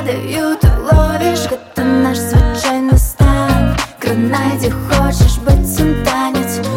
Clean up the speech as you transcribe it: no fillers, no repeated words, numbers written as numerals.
падаю, ты ловишь. Это наш случайный стан. Гранайде, хочешь быть им танец?